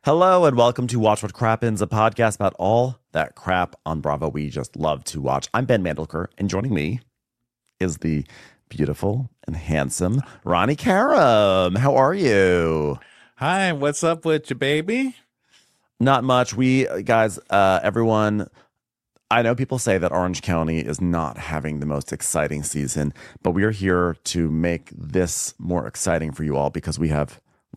Hello and welcome to Watch What Crappens, a podcast about all that crap on Bravo we just love to watch. I'm Ben Mandelker, and joining me is the beautiful and handsome Ronnie Karam. How are you? Hi, what's up with you, baby? Not much. Everyone, I know people say that Orange County is not having the most exciting season, but we are here to make this more exciting for you all because we have,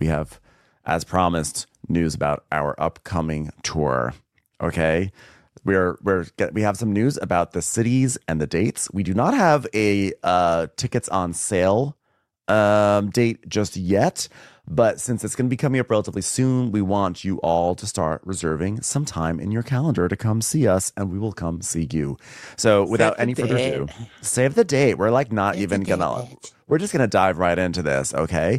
as promised, news about our upcoming tour. Okay, we have some news about the cities and the dates. We do not have a tickets on sale date just yet, but since it's going to be coming up relatively soon, we want you all to start reserving some time in your calendar to come see us, and we will come see you. So without any further ado, save the date. We're like not even gonna. We're just gonna dive right into this, okay?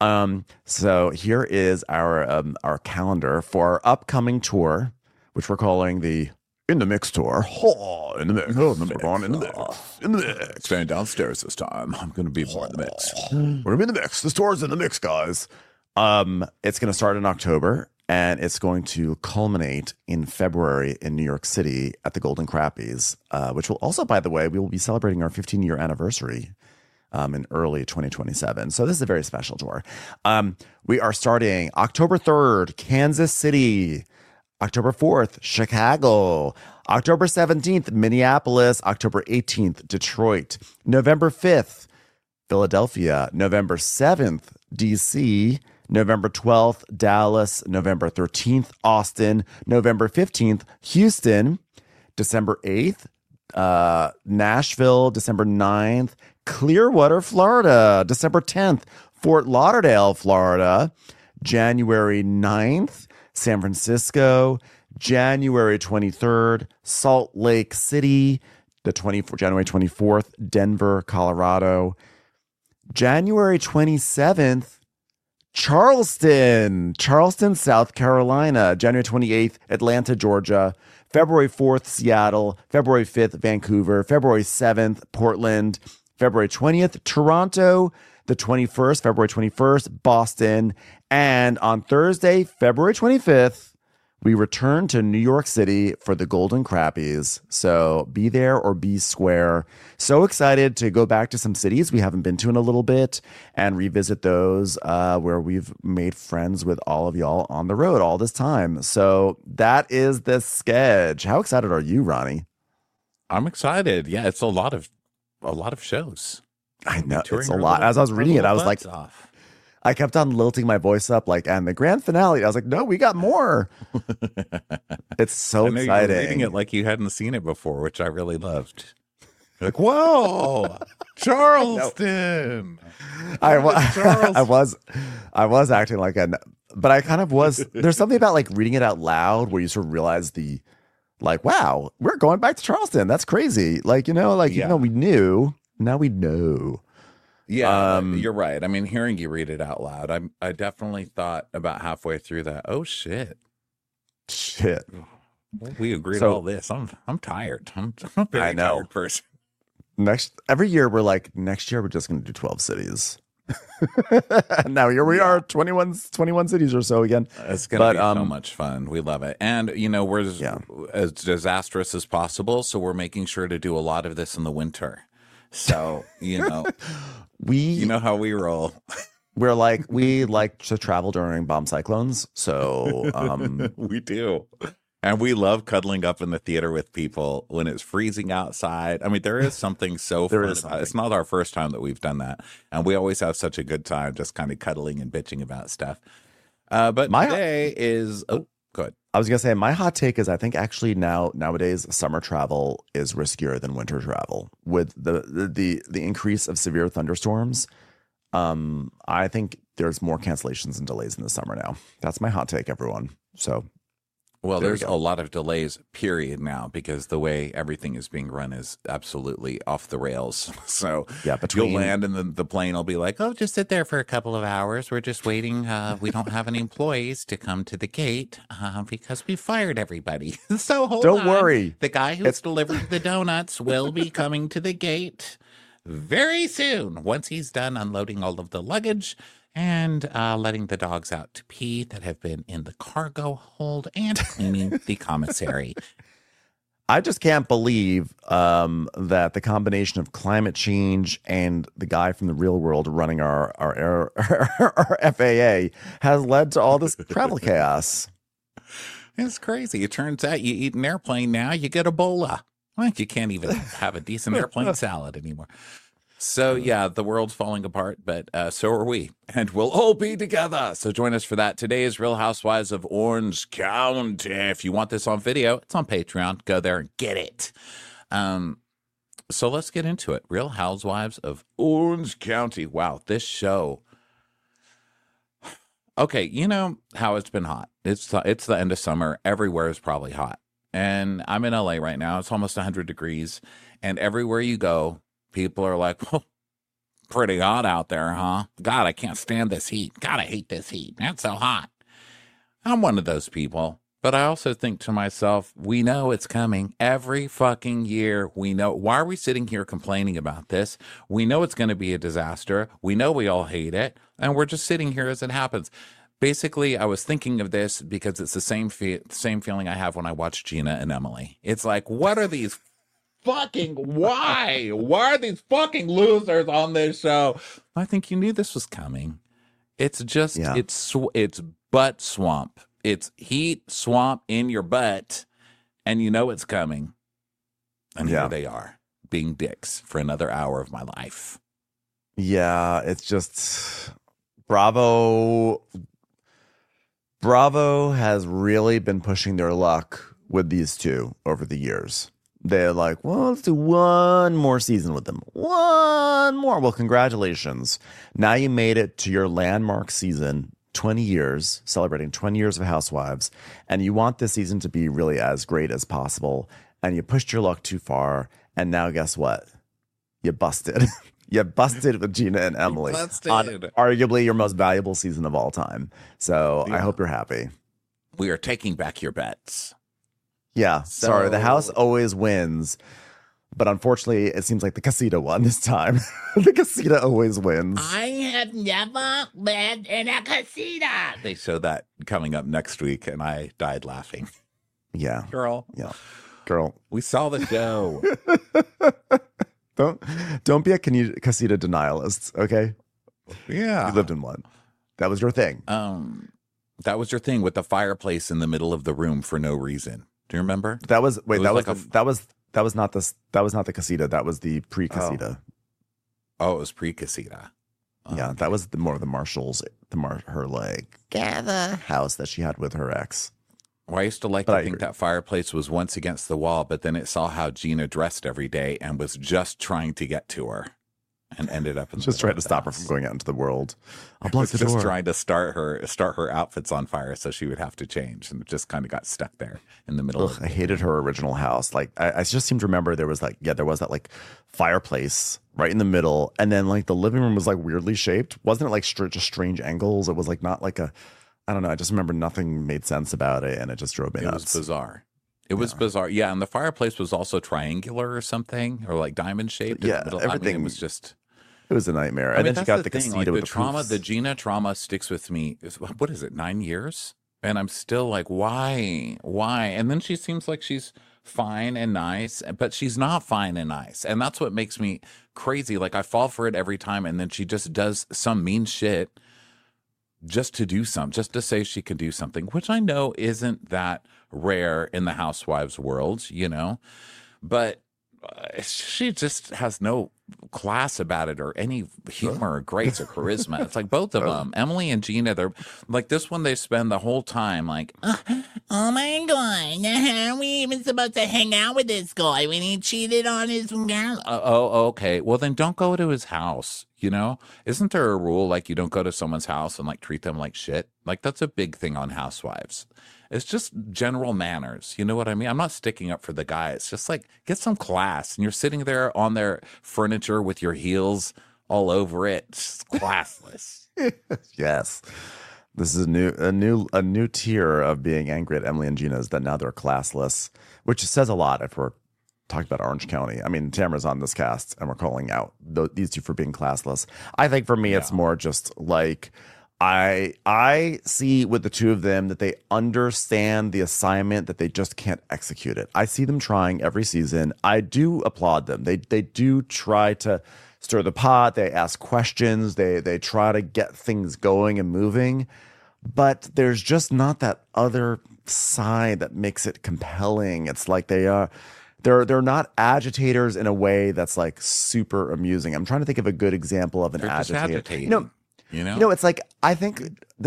So here is our calendar for our upcoming tour, which we're calling the In the Mix tour. Oh, in the mix. Oh, we're going in the mix. In the mix. Staying downstairs this time. I'm going to be more in the mix. We're gonna be in the mix. The tour's in the mix, guys. It's gonna start in October, and it's going to culminate in February in New York City at the Golden Crappies, which will also, by the way, we will be celebrating our 15-year anniversary in early 2027. So this is a very special tour. We are starting October 3rd, Kansas City. October 4th, Chicago. October 17th, Minneapolis. October 18th, Detroit. November 5th, Philadelphia. November 7th, DC. November 12th, Dallas. November 13th, Austin. November 15th, Houston. December 8th, Nashville. December 9th, Clearwater, Florida. December 10th, Fort Lauderdale, Florida. January 9th, San Francisco. January 23rd, Salt Lake City. January 24th, Denver, Colorado. January 27th, Charleston, South Carolina. January 28th, Atlanta, Georgia. February 4th, Seattle. February 5th, Vancouver. February 7th, Portland. February 20th, Toronto. The 21st, February 21st, Boston. And on Thursday, February 25th, we return to New York City for the Golden Crappies. So be there or be square. So excited to go back to some cities we haven't been to in a little bit and revisit those where we've made friends with all of y'all on the road all this time. So that is the sketch. How excited are you, Ronnie? I'm excited. Yeah, it's a lot of shows. I know it's a lot. As I was reading it, I was like, I kept on lilting my voice up, like, and the grand finale. I was like, no, we got more. It's so exciting. You were reading it like you hadn't seen it before, which I really loved. You're like, whoa, Charleston. I was acting like but I kind of was. There's something about like reading it out loud where you sort of realize wow, we're going back to Charleston. That's crazy. Like, even though we knew, now we know. Yeah, you're right. I mean, hearing you read it out loud, I definitely thought about halfway through that. Oh shit. We agreed all this. I'm tired. I'm a very tired person. Every year we're like, next year we're just going to do 12 cities. Now here we are, 21 cities or so again. It's going to be so much fun. We love it. And, we're as disastrous as possible. So we're making sure to do a lot of this in the winter. So, you know how we roll. We like to travel during bomb cyclones. So we do. And we love cuddling up in the theater with people when it's freezing outside. I mean, there is something so fun about it. It's not our first time that we've done that. And we always have such a good time just kind of cuddling and bitching about stuff. But today is... Oh, good. I was going to say, my hot take is I think actually nowadays summer travel is riskier than winter travel. With the increase of severe thunderstorms, I think there's more cancellations and delays in the summer now. That's my hot take, everyone. So... Well, there's a lot of delays, period, now, because the way everything is being run is absolutely off the rails. So you'll land and the plane will be like, oh, just sit there for a couple of hours. We're just waiting. We don't have any employees to come to the gate because we fired everybody. So don't worry. The guy who's delivered the donuts will be coming to the gate very soon. Once he's done unloading all of the luggage, and letting the dogs out to pee that have been in the cargo hold and cleaning the commissary. I just can't believe that the combination of climate change and the guy from the real world running our FAA has led to all this travel chaos. It's crazy. It turns out you eat an airplane now, you get Ebola. Well, you can't even have a decent airplane salad anymore. So, yeah, the world's falling apart, but so are we. And we'll all be together. So join us for that. Today is Real Housewives of Orange County. If you want this on video, it's on Patreon. Go there and get it. So let's get into it. Real Housewives of Orange County. Wow, this show. Okay, you know how it's been hot. It's the end of summer. Everywhere is probably hot. And I'm in LA right now. It's almost 100 degrees. And everywhere you go, people are like, oh, pretty hot out there, huh? God, I can't stand this heat. God, I hate this heat. It's so hot. I'm one of those people. But I also think to myself, we know it's coming every fucking year. We know. Why are we sitting here complaining about this? We know it's going to be a disaster. We know we all hate it. And we're just sitting here as it happens. Basically, I was thinking of this because it's the same feeling I have when I watch Gina and Emily. It's like, what are these why are these fucking losers on this show? I think you knew this was coming. It's just, it's butt swamp. It's heat swamp in your butt, and you know it's coming. And here they are, being dicks for another hour of my life. Yeah, it's just Bravo has really been pushing their luck with these two over the years. They're like, well, let's do one more season with them. One more. Well, congratulations. Now you made it to your landmark season, 20 years, celebrating 20 years of Housewives. And you want this season to be really as great as possible. And you pushed your luck too far. And now guess what? You busted. You busted with Gina and Emily on arguably your most valuable season of all time. So I hope you're happy. We are taking back your bets. Yeah, sorry. The house always wins, but unfortunately, it seems like the casita won this time. The casita always wins. I have never lived in a casita. They show that coming up next week, and I died laughing. Yeah, girl. Yeah, girl. We saw the show. Don't be a casita denialist, okay? Yeah, you lived in one. That was your thing. That was your thing with the fireplace in the middle of the room for no reason. Do you remember? That was not the casita. That was the pre-casita. Oh, it was pre-casita. Yeah, that was more of the Marshalls, her like gather house that she had with her ex. Well, I used to like to think that fireplace was once against the wall, but then it saw how Gina dressed every day and was just trying to get to her. And ended up in just trying to stop her from going out into the world. I'll block the door. Just trying to start her outfits on fire so she would have to change, and it just kind of got stuck there in the middle. I hated her original house. Like I just seem to remember there was that like fireplace right in the middle, and then like the living room was like weirdly shaped. Wasn't it like just strange angles? It was like not like I don't know. I just remember nothing made sense about it, and it just drove me nuts. It was bizarre. It was bizarre. Yeah, and the fireplace was also triangular or something, or like diamond shaped. Yeah, everything was just. It was a nightmare. And then she got the casita with the trauma. The Gina trauma sticks with me. What is it, 9 years? And I'm still like, why? And then she seems like she's fine and nice, but she's not fine and nice. And that's what makes me crazy. Like I fall for it every time. And then she just does some mean shit just to say she can do something, which I know isn't that rare in the housewives world, you know, but she just has no class about it or any humor or grace or charisma. It's like both of them, Emily and Gina, they're like this one. They spend the whole time like, oh my God, how are we even supposed to hang out with this guy when he cheated on his girl? Oh, okay. Well, then don't go to his house. You know, isn't there a rule like you don't go to someone's house and like treat them like shit? Like that's a big thing on Housewives. It's just general manners. You know what I mean? I'm not sticking up for the guy. It's just like get some class. And you're sitting there on their furniture with your heels all over it. It's classless. Yes. This is a new tier of being angry at Emily and Gina is that now they're classless, which says a lot if we're talked about Orange County. I mean, Tamara's on this cast, and we're calling out these two for being classless. I think for me, it's more just like I see with the two of them that they understand the assignment, that they just can't execute it. I see them trying every season. I do applaud them. They do try to stir the pot. They ask questions. They try to get things going and moving. But there's just not that other side that makes it compelling. It's like they're not agitators in a way that's like super amusing. I'm trying to think of a good example of an agitator. You know, it's like, I think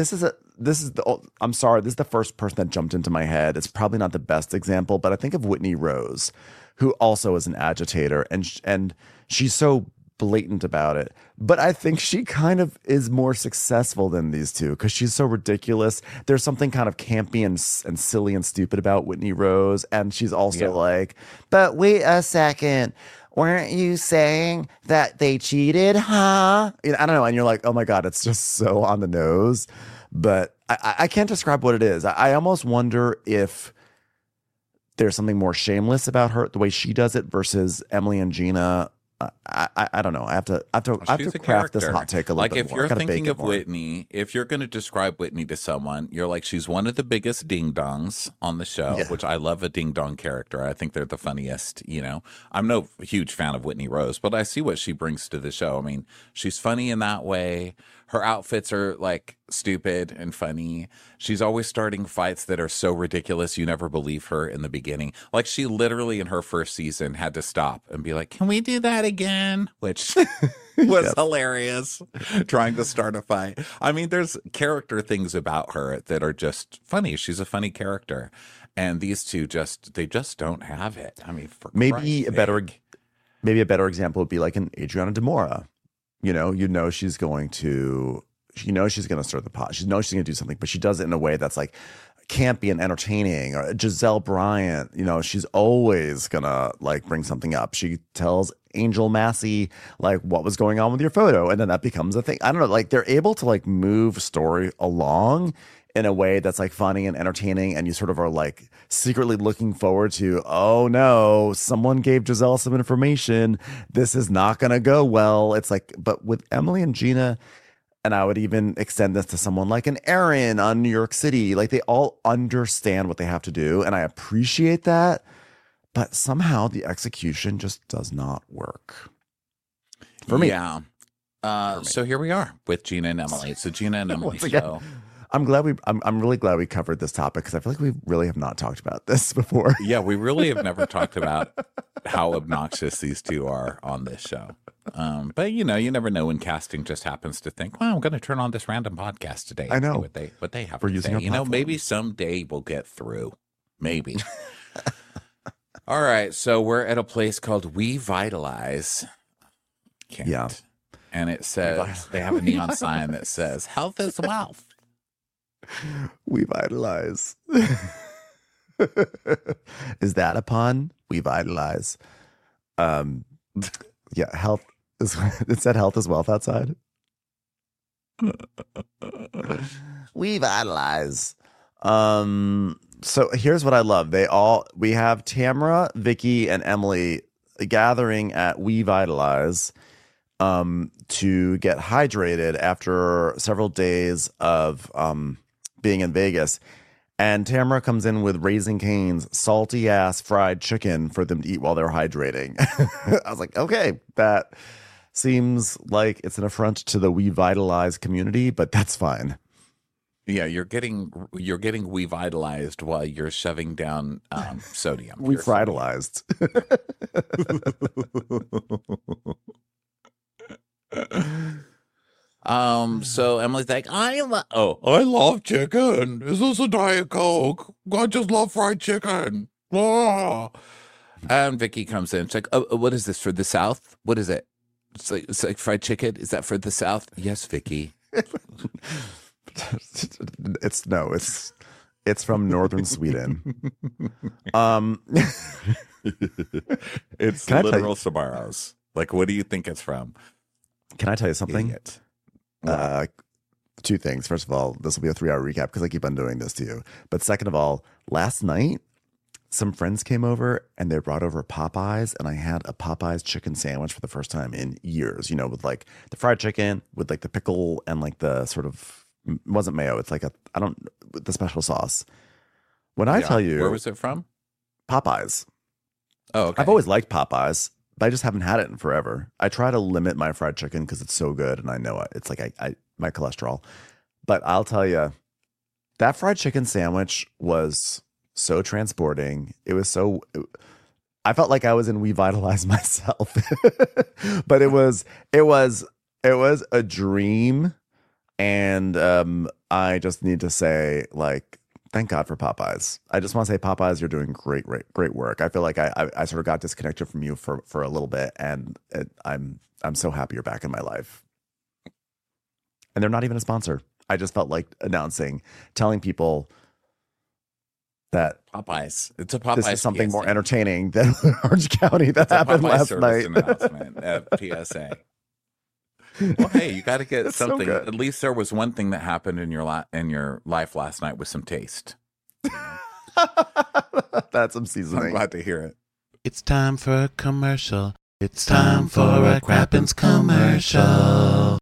I'm sorry, this is the first person that jumped into my head. It's probably not the best example, but I think of Whitney Rose, who also is an agitator, and she's so blatant about it. But I think she kind of is more successful than these two because she's so ridiculous. There's something kind of campy and silly and stupid about Whitney Rose. And she's also like, but wait a second. Weren't you saying that they cheated, huh? I don't know. And you're like, oh my God, it's just so on the nose. But I can't describe what it is. I almost wonder if there's something more shameless about her, the way she does it, versus Emily and Gina. I don't know. I have to craft this hot take a little bit more. Like if you're thinking of Whitney, if you're going to describe Whitney to someone, you're like, she's one of the biggest ding dongs on the show, which I love a ding dong character. I think they're the funniest, I'm no huge fan of Whitney Rose, but I see what she brings to the show. I mean, she's funny in that way. Her outfits are like stupid and funny. She's always starting fights that are so ridiculous you never believe her in the beginning. Like she literally in her first season had to stop and be like, can we do that again? Which was hilarious, trying to start a fight. I mean, there's character things about her that are just funny. She's a funny character. And these two they just don't have it. I mean, for maybe a better example would be like an Adriana Demora. She's going to stir the pot. She knows she's going to do something, but she does it in a way that's like campy and entertaining. Or Giselle Bryant, she's always going to like bring something up. She tells Angel Massey like what was going on with your photo, and then that becomes a thing. I don't know, like they're able to like move story along in a way that's like funny and entertaining, and you sort of are like secretly looking forward to, oh no, someone gave Giselle some information. This is not going to go well. It's like, but with Emily and Gina, and I would even extend this to someone like an Erin on New York City, like they all understand what they have to do, and I appreciate that, but somehow the execution just does not work for me. Yeah. So here we are with Gina and Emily. It's the Gina and Emily show. I'm really glad we covered this topic because I feel like we really have not talked about this before. Yeah, we really have never talked about how obnoxious these two are on this show. But you never know when casting just happens to think, well, I'm going to turn on this random podcast today. I know what they have to say. Maybe someday we'll get through. Maybe. All right, so we're at a place called We Vitalize. Yeah. And it says, they have a neon sign that says, health is wealth. We vitalize. Is that a pun? We vitalize. Yeah, health is. It said health is wealth outside. We vitalize. So here's what I love. We have Tamara, Vicky, and Emily gathering at We Vitalize to get hydrated after several days of being in Vegas. And Tamara comes in with Raising Cane's salty ass fried chicken for them to eat while they're hydrating. I was like, okay, that seems like it's an affront to the We Vitalize community, but that's fine. Yeah, you're getting revitalized while you're shoving down sodium. We vitalized. So Emily's like, I love chicken. Is this a Diet Coke? I just love fried chicken. Oh. And Vicky comes in. She's like, oh, what is this for the South? What is it? It's like fried chicken. Is that for the South? Yes, Vicky. It's from northern Sweden. It's literal Sbarros. Like, what do you think it's from? Can I tell you something? Two things. First of all, this will be a 3-hour recap because I keep on doing this to you. But second of all, last night some friends came over and they brought over Popeyes, and I had a Popeyes chicken sandwich for the first time in years, with like the fried chicken with like the pickle and like the sort of, it wasn't mayo. It's like the special sauce. When I tell you. Where was it from? Popeyes. Oh, okay. I've always liked Popeyes, but I just haven't had it in forever. I try to limit my fried chicken because it's so good, and I know it's like my cholesterol. But I'll tell you, that fried chicken sandwich was so transporting. It was so. I felt like I was in Revitalize myself, but it was a dream, and I just need to say, like, thank God for Popeyes. I just want to say, Popeyes, you're doing great work. I feel like I sort of got disconnected from you for a little bit, and I'm so happy you're back in my life. And they're not even a sponsor. I just felt like telling people that Popeyes. It's a Popeyes. This is something PSA. More entertaining than Orange County that happened last night. Announcement at PSA. Well, hey, you got to get something. So at least there was one thing that happened in your life last night with some taste. That's some seasoning. I'm glad to hear it. It's time for a commercial. It's time for a Crappens commercial.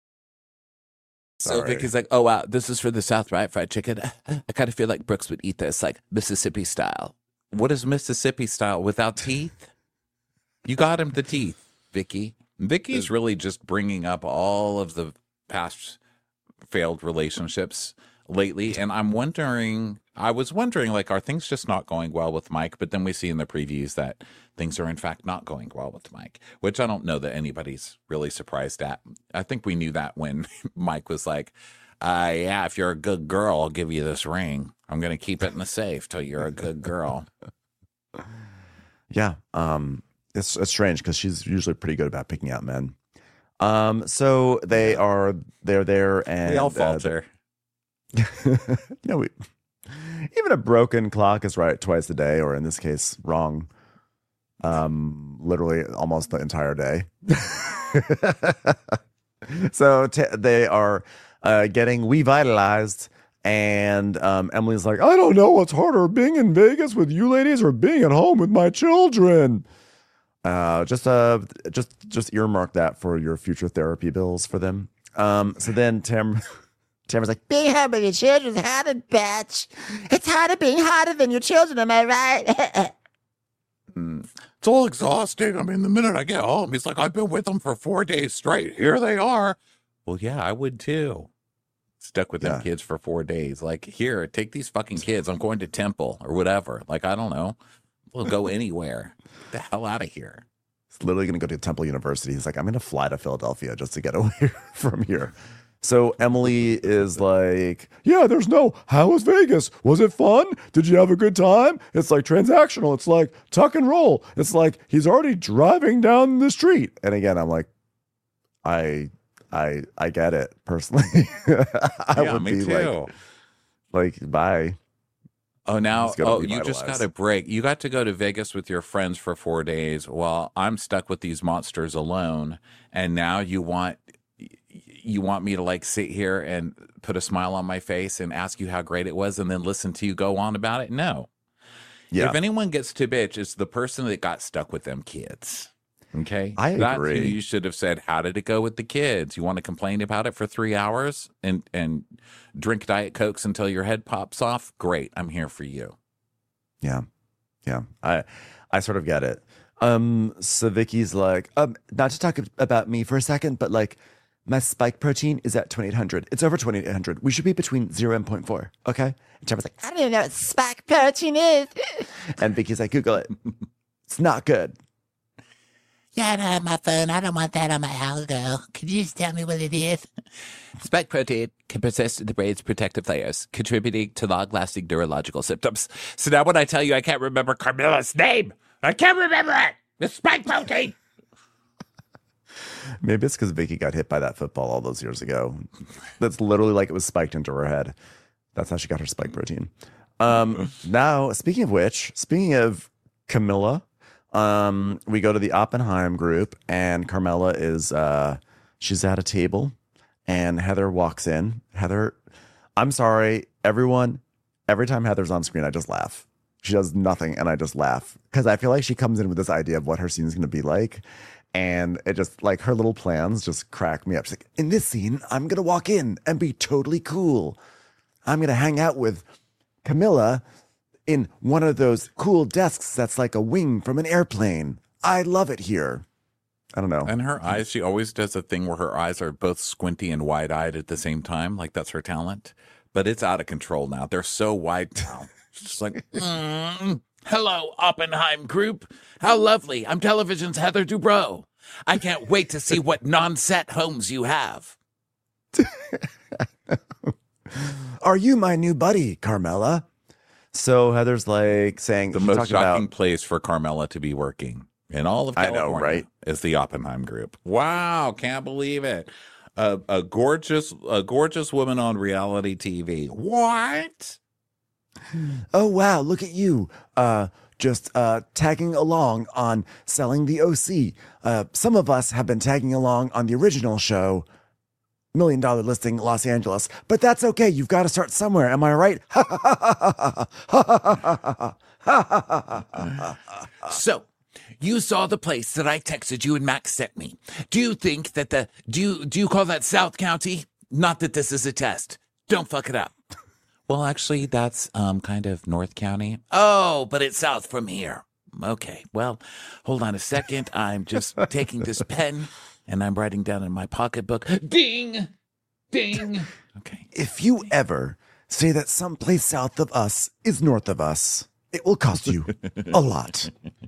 So Vicky's like, oh, wow, this is for the South Right fried chicken. I kind of feel like Brooks would eat this, like Mississippi style. What is Mississippi style without teeth? You got him the teeth, Vicky. Vicky's really just bringing up all of the past failed relationships lately. And I was wondering, like, are things just not going well with Mike? But then we see in the previews that things are in fact not going well with Mike, which I don't know that anybody's really surprised at. I think we knew that when Mike was like, yeah, if you're a good girl, I'll give you this ring. I'm going to keep it in the safe till you're a good girl. Yeah. It's strange because she's usually pretty good about picking out men. So they're there, and we all falter. Even a broken clock is right twice a day, or in this case, wrong. Literally almost the entire day. So they are getting revitalized, and Emily's like, I don't know what's harder, being in Vegas with you ladies or being at home with my children. Just earmark that for your future therapy bills for them. So then Tamara's like, being home with your children is harder, bitch. It's harder being harder than your children, am I right? It's all exhausting. I mean, the minute I get home, he's like, I've been with them for 4 days straight. Here they are. Well, yeah, I would too. Stuck with them kids for 4 days. Like, here, take these fucking kids. I'm going to Temple or whatever. Like, I don't know. We'll go anywhere. Get the hell out of here. He's literally going to go to Temple University. He's like, I'm going to fly to Philadelphia just to get away from here. So Emily is like, yeah, how was Vegas? Was it fun? Did you have a good time? It's like transactional. It's like tuck and roll. It's like he's already driving down the street. And again, I'm like, I get it personally. I would be too. like, bye. Oh, you just got a break. You got to go to Vegas with your friends for 4 days while I'm stuck with these monsters alone. And now you want me to like sit here and put a smile on my face and ask you how great it was and then listen to you go on about it? No. Yeah. If anyone gets to bitch, it's the person that got stuck with them kids. Okay? I agree. That's who you should have said, how did it go with the kids? You want to complain about it for 3 hours and drink Diet Cokes until your head pops off? Great. I'm here for you. Yeah. Yeah. I sort of get it. So Vicky's like, not to talk about me for a second, but like, my spike protein is at 2800. It's over 2800. We should be between 0 and 0.4. Okay? And Trevor's like, I don't even know what spike protein is. And Vicky's like, Google it. It's not good. Yeah, I don't have my phone. I don't want that on my algo. Could you just tell me what it is? Spike protein can persist in the brain's protective layers, contributing to long-lasting neurological symptoms. So now when I tell you I can't remember Carmilla's name, I can't remember it. The spike protein. Maybe it's because Vicky got hit by that football all those years ago. That's literally like it was spiked into her head. That's how she got her spike protein. Now, speaking of Camilla, we go to the Oppenheim group, and Carmela is she's at a table, and Heather walks in. Heather, I'm sorry, everyone. Every time Heather's on screen, I just laugh. She does nothing, and I just laugh because I feel like she comes in with this idea of what her scene is going to be like, and it just like her little plans just crack me up. She's like, in this scene, I'm going to walk in and be totally cool. I'm going to hang out with Camilla in one of those cool desks that's like a wing from an airplane. I love it here. I don't know. And her eyes, she always does a thing where her eyes are both squinty and wide-eyed at the same time. Like that's her talent. But it's out of control now. They're so wide now. It's just like, Hello, Oppenheim Group. How lovely. I'm television's Heather Dubrow. I can't wait to see what non-set homes you have. Are you my new buddy, Carmela? So Heather's like saying the most shocking place for Carmela to be working in all of California, I know, right? Is the Oppenheim Group. Wow, can't believe it. A gorgeous woman on reality TV. What? Oh wow, look at you. Just tagging along on selling the OC. Some of us have been tagging along on the original show, $1 Million Listing Los Angeles. But that's okay. You've got to start somewhere. Am I right? So, you saw the place that I texted you and Max sent me. Do you think that do you call that South County? Not that this is a test. Don't fuck it up. Well, actually, that's kind of North County. Oh, but it's south from here. Okay, well, hold on a second. I'm just taking this pen and I'm writing down in my pocketbook. Ding! Ding! Okay. If you ever say that someplace south of us is north of us, it will cost you a lot.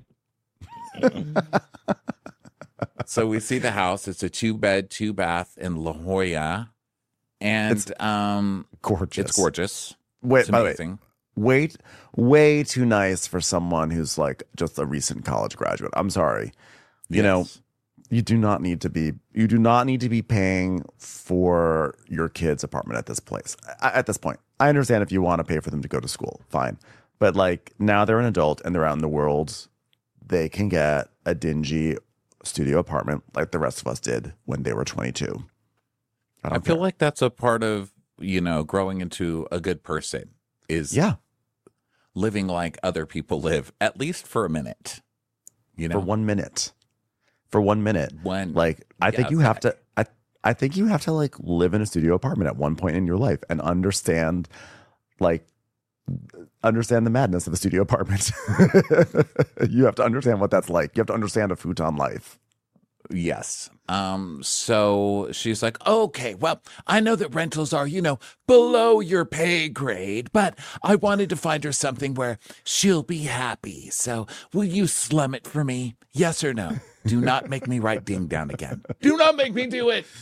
So we see the house. It's a 2-bed, 2-bath in La Jolla. And It's gorgeous. It's gorgeous. Wait, It's by the amazing. way, way too nice for someone who's like just a recent college graduate. I'm sorry. You know, you do not need to be paying for your kid's apartment at this place. At this point, I understand if you want to pay for them to go to school, fine. But like now they're an adult and they're out in the world, they can get a dingy studio apartment like the rest of us did when they were 22. I feel like that's a part of, growing into a good person is living like other people live, at least for a minute. For 1 minute. For 1 minute. I think you have to I think you have to like live in a studio apartment at one point in your life and understand the madness of a studio apartment. You have to understand what that's like. You have to understand a futon life. Yes. So she's like, okay, well, I know that rentals are, below your pay grade, but I wanted to find her something where she'll be happy. So will you slum it for me? Yes or no? Do not make me write ding down again. Do not make me do it.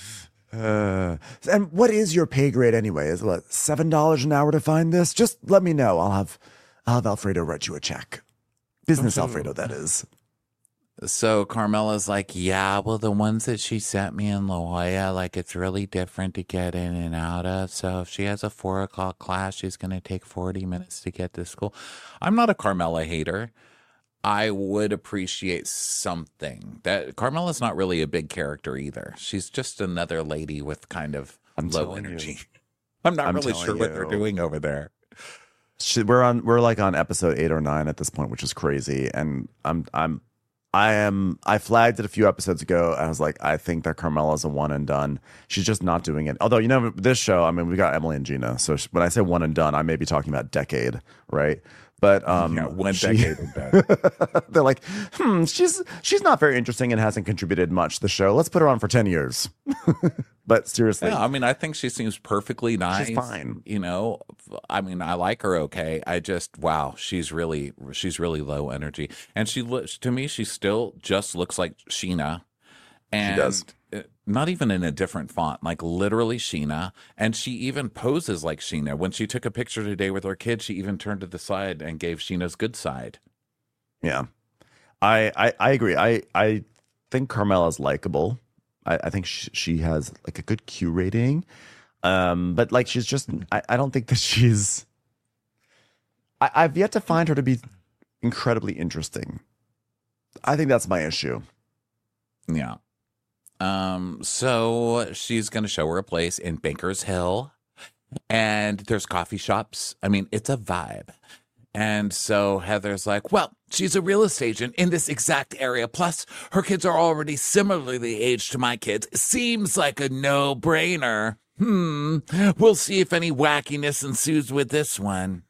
And what is your pay grade anyway? Is what, $7 an hour to find this? Just let me know. I'll have Alfredo write you a check. Business Alfredo, that is. So Carmela's like, yeah, well, the ones that she sent me in La Jolla, like it's really different to get in and out of. So if she has a 4 o'clock class, she's going to take 40 minutes to get to school. I'm not a Carmela hater. I would appreciate something. That Carmela's not really a big character either. She's just another lady with kind of low energy. I'm not really sure what they're doing over there. We're like on episode 8 or 9 at this point, which is crazy. And I flagged it a few episodes ago. I was like, I think that Carmela's a one and done. She's just not doing it. Although, this show, I mean, we got Emily and Gina. So when I say one and done, I may be talking about decade, right? But one decade in bed. They're like, she's not very interesting and hasn't contributed much to the show. Let's put her on for 10 years. But seriously. Yeah, I mean, I think she seems perfectly nice. She's fine. I mean, I like her okay. I just, wow, she's really low energy. And to me, she still just looks like Sheena. And she does. Not even in a different font, like literally Sheena. And she even poses like Sheena. When she took a picture today with her kid, she even turned to the side and gave Sheena's good side. Yeah. I agree. I think Carmela's likable. I think she has like a good Q rating. But like she's just I don't think that she's I've yet to find her to be incredibly interesting. I think that's my issue. Yeah. So she's going to show her a place in Bankers Hill, and there's coffee shops. I mean, it's a vibe. And so Heather's like, well, she's a real estate agent in this exact area. Plus, her kids are already similarly aged to my kids. Seems like a no-brainer. We'll see if any wackiness ensues with this one.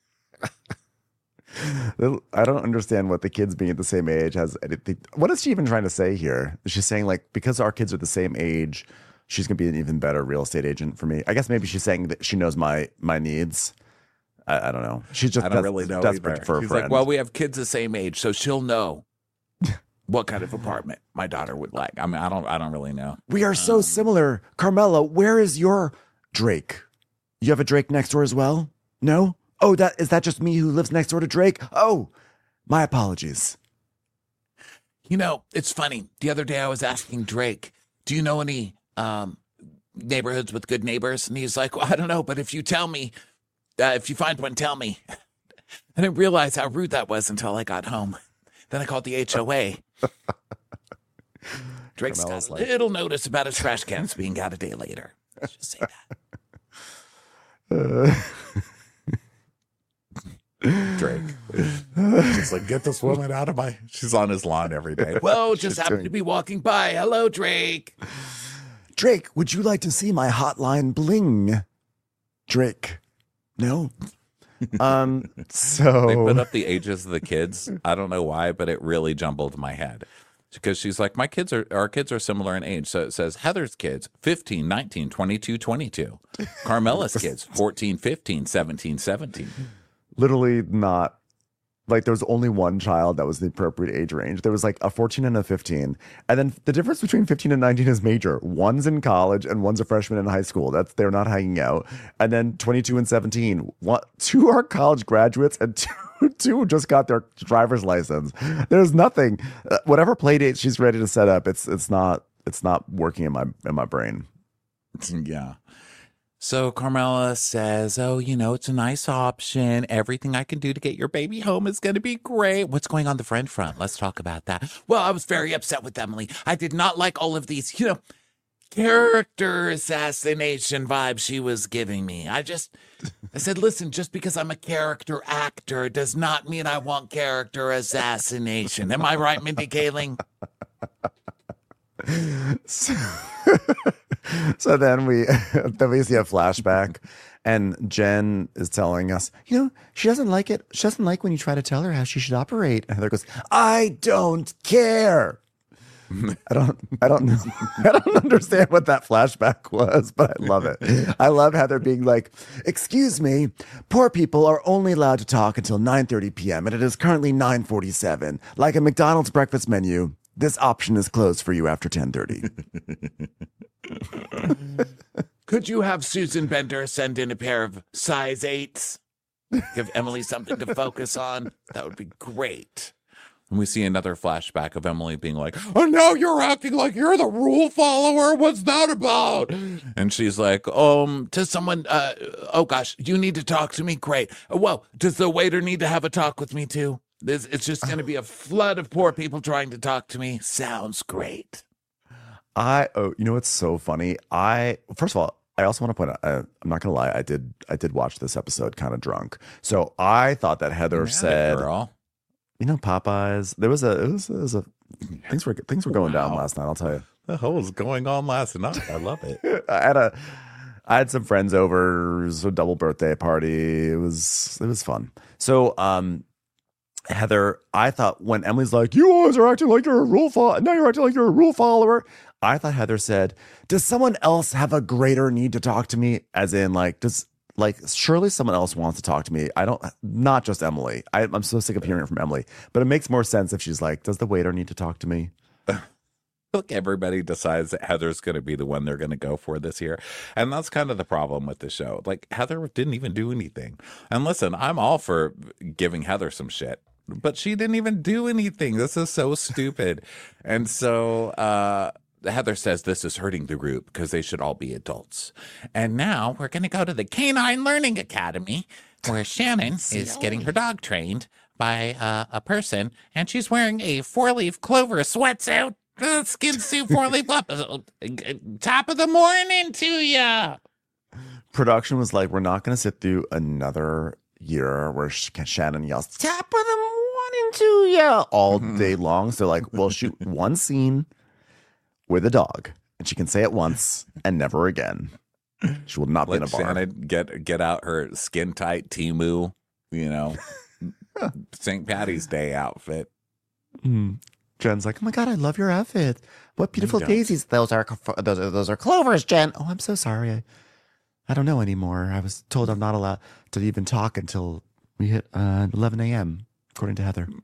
I don't understand what the kids being at the same age has anything. What is she even trying to say here? Is she saying, like, because our kids are the same age, she's going to be an even better real estate agent for me? I guess maybe she's saying that she knows my needs. I don't know. She's just I don't really know desperate either. for a She's friend. like, well, we have kids the same age, so she'll know what kind of apartment my daughter would like. I mean, I don't really know. We are so similar. Carmela, where is your Drake? You have a Drake next door as well? No? Oh, is that just me who lives next door to Drake? Oh, my apologies. You know, it's funny. The other day I was asking Drake, do you know any neighborhoods with good neighbors? And he's like, well, I don't know, but if you tell me, if you find one, tell me. I didn't realize how rude that was until I got home. Then I called the HOA. Drake's got a little notice about his trash cans being out a day later. Let's just say that. Drake. She's like, get this woman out of my... She's on his lawn every day. Well, just happened to be walking by. Hello, Drake. Drake, would you like to see my hotline bling? Drake. No? So... They put up the ages of the kids. I don't know why, but it really jumbled my head. Because she's like, our kids are similar in age. So it says Heather's kids, 15, 19, 22, 22. Carmela's kids, 14, 15, 17, 17. Literally not. Like, there was only one child that was the appropriate age range. There was like a 14 and a 15. And then the difference between 15 and 19 is major. One's in college and one's a freshman in high school. They're not hanging out. And then 22 and 17. Two are college graduates and two just got their driver's license. There's nothing. Whatever play date she's ready to set up, it's not working in my brain. Yeah. So Carmela says, oh, it's a nice option. Everything I can do to get your baby home is going to be great. What's going on the friend front? Let's talk about that. Well, I was very upset with Emily. I did not like all of these, character assassination vibes she was giving me. I said, listen, just because I'm a character actor does not mean I want character assassination. Am I right, Mindy Kaling? So then we see a flashback, and Jen is telling us, she doesn't like it. She doesn't like when you try to tell her how she should operate. And Heather goes, I don't care. I don't know. I don't understand what that flashback was, but I love it. I love Heather being like, excuse me, poor people are only allowed to talk until 9:30 p.m. and it is currently 9:47. Like a McDonald's breakfast menu, this option is closed for you after 10:30. Could you have Susan Bender send in a pair of size 8s? Give Emily something to focus on. That would be great. And we see another flashback of Emily being like, oh, now you're acting like you're the rule follower. What's that about? And she's like, to someone, oh gosh, you need to talk to me? Great. Well, does the waiter need to have a talk with me too? It's just going to be a flood of poor people trying to talk to me. Sounds great. It's so funny. First of all, I also want to point out, I'm not going to lie, I did watch this episode kind of drunk. So I thought that Heather said, girl. Popeyes. It was a things were going down last night, I'll tell you. The hell was going on last night? I love it. I had some friends over. It was a double birthday party. It was fun. So Heather, I thought when Emily's like, you always are acting like you're a rule follower. Now you're acting like you're a rule follower. I thought Heather said, does someone else have a greater need to talk to me? As in, surely someone else wants to talk to me. Not just Emily. I'm so sick of hearing it from Emily. But it makes more sense if she's like, does the waiter need to talk to me? Look, everybody decides that Heather's going to be the one they're going to go for this year. And that's kind of the problem with the show. Like, Heather didn't even do anything. And listen, I'm all for giving Heather some shit. But she didn't even do anything. This is so stupid. And so Heather says this is hurting the group because they should all be adults. And now we're going to go to the Canine Learning Academy where Shannon is getting her dog trained by a person. And she's wearing a 4-leaf clover sweatsuit. Skin suit, 4-leaf clover. Top of the morning to ya. Production was like, we're not going to sit through another year where Shannon yells, "Top of the morning to you," all day long. So like, we'll shoot one scene with a dog, and she can say it once and never again. She will not be in a bar. Shannon get out her skin tight Temu, St. Patty's Day outfit. Jen's like, "Oh my God, I love your outfit. What beautiful daisies. Those are clovers, Jen." "Oh, I'm so sorry. I don't know anymore. I was told I'm not allowed to even talk until we hit 11 a.m., according to Heather."